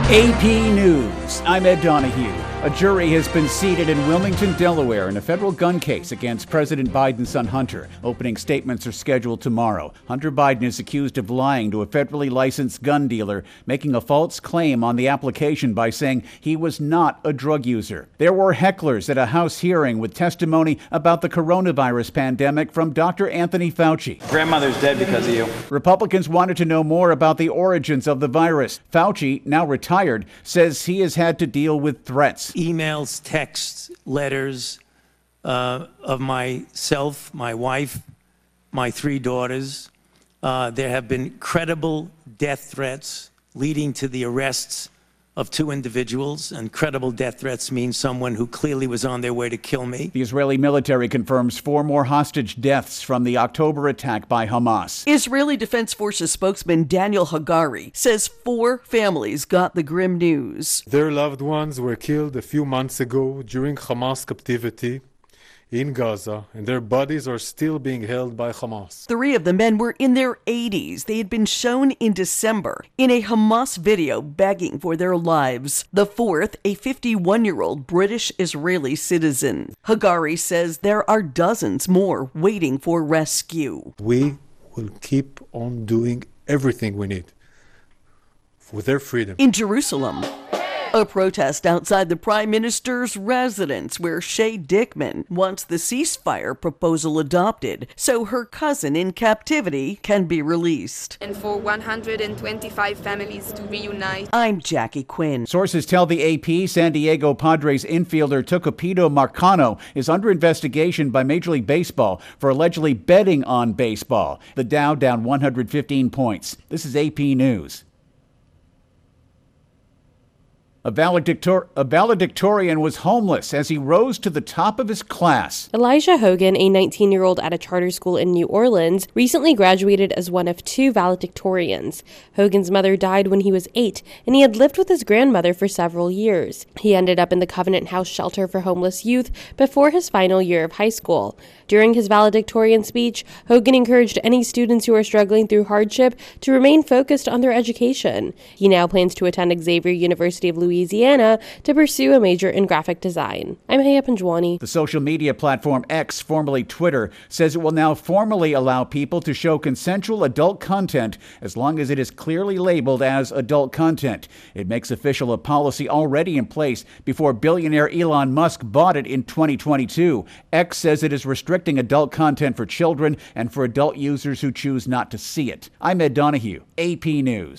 AP News. I'm Ed Donahue. A jury has been seated in Wilmington, Delaware in a federal gun case against President Biden's son Hunter. Opening statements are scheduled tomorrow. Hunter Biden is accused of lying to a federally licensed gun dealer, making a false claim on the application by saying he was not a drug user. There were hecklers at a House hearing with testimony about the coronavirus pandemic from Dr. Anthony Fauci. Grandmother's dead because of you. Republicans wanted to know more about the origins of the virus. Fauci, now retired, says he has had to deal with threats. Emails, texts, letters of myself, my wife, my 3 daughters. There have been credible death threats leading to the arrests of 2 individuals, and credible death threats mean someone who clearly was on their way to kill me. The Israeli military confirms 4 more hostage deaths from the October attack by Hamas. Israeli Defense Forces spokesman Daniel Hagari says 4 families got the grim news. Their loved ones were killed a few months ago during Hamas captivity in Gaza, and their bodies are still being held by Hamas. 3 of the men were in their 80s. They had been shown in December in a Hamas video begging for their lives. The 4th, a 51-year-old British-Israeli citizen. Hagari says there are dozens more waiting for rescue. We will keep on doing everything we need for their freedom. In Jerusalem, a protest outside the Prime Minister's residence where Shay Dickman wants the ceasefire proposal adopted so her cousin in captivity can be released. And for 125 families to reunite. I'm Jackie Quinn. Sources tell the AP San Diego Padres infielder Tucupito Marcano is under investigation by Major League Baseball for allegedly betting on baseball. The Dow down 115 points. This is AP News. A valedictorian was homeless as he rose to the top of his class. Elijah Hogan, a 19-year-old at a charter school in New Orleans, recently graduated as one of 2 valedictorians. Hogan's mother died when he was 8, and he had lived with his grandmother for several years. He ended up in the Covenant House shelter for homeless youth before his final year of high school. During his valedictorian speech, Hogan encouraged any students who are struggling through hardship to remain focused on their education. He now plans to attend Xavier University of Louisiana to pursue a major in graphic design. I'm Haya Panjwani. The social media platform X, formerly Twitter, says it will now formally allow people to show consensual adult content as long as it is clearly labeled as adult content. It makes official a policy already in place before billionaire Elon Musk bought it in 2022. X says it is restricting adult content for children and for adult users who choose not to see it. I'm Ed Donahue, AP News.